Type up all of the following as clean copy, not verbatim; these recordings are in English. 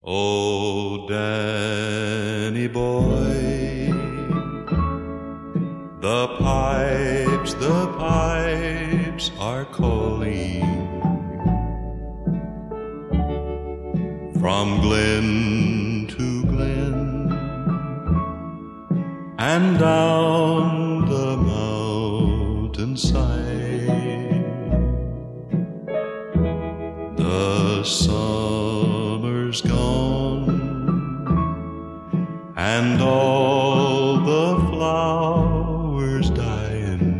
Oh, Danny boy, the pipes are calling from glen to glen and down the mountainside. The summer's gone and all the flowers dying.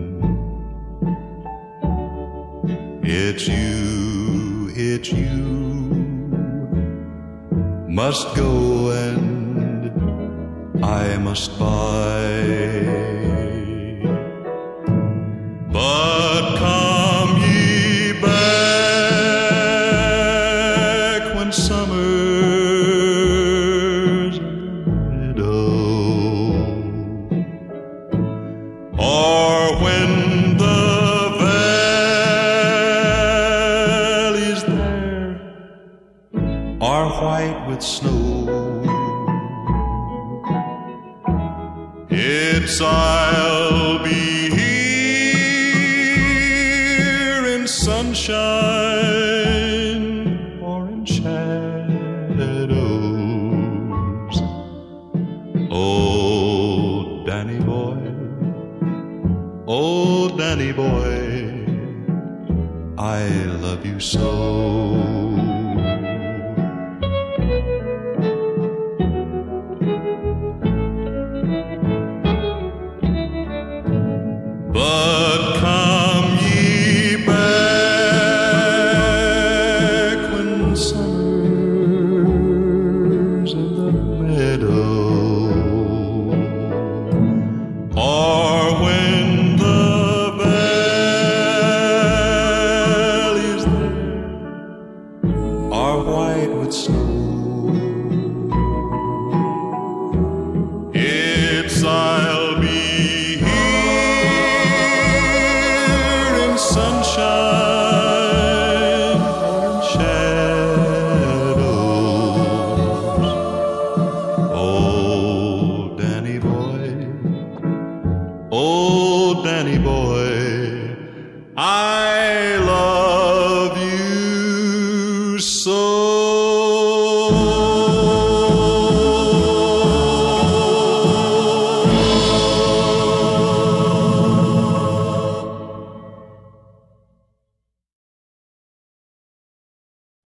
It's you must go and I must buy. But come ye back when summer's in the meadow, or when the valleys there are white with snow. I'll be here in sunshine or in shadows. Oh, Danny boy, I love you so. But come ye back when summer's in the meadow, or when the valleys there are white with snow.